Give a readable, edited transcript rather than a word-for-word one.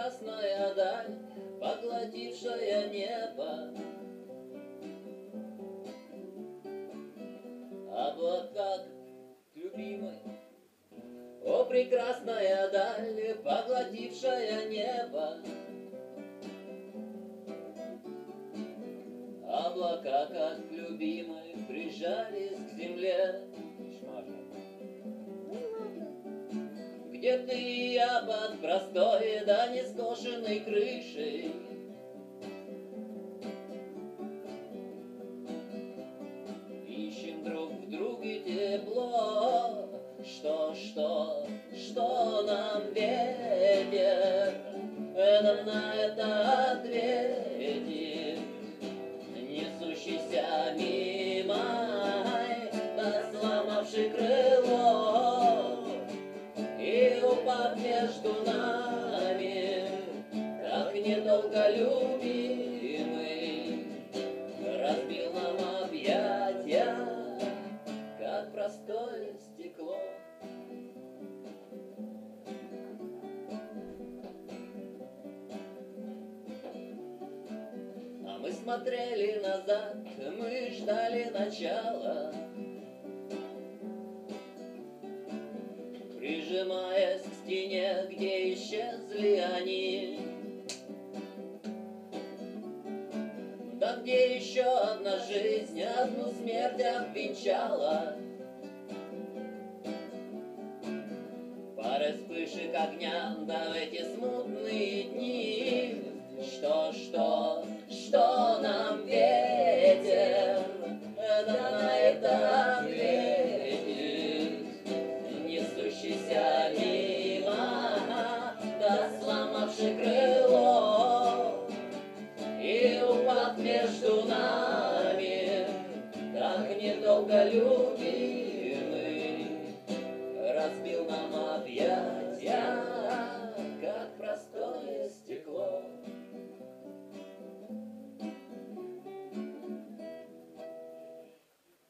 прекрасная даль, поглотившая небо. Облака, любимый, о, прекрасная даль, поглотившая небо. Облака, как любимый, прижались к земле. Где ты и я под простой да нескошенной крышей? Ищем друг в друге тепло. Что нам ветер на это ответит? Несущийся мимо, да сломавший крыло, и упав между нами, так недолго любимый, разбил нам объятия, как простое стекло. А мы смотрели назад, мы ждали начала, прижимаясь к стене, где исчезли они. Да где еще одна жизнь, одну смерть обвенчала. Пары вспышек огня, да в эти смутные дни. Что нам ветер, да на это ответит? Несущийся мимо, да сломавший крыло, и упав между нами, так недолго любить.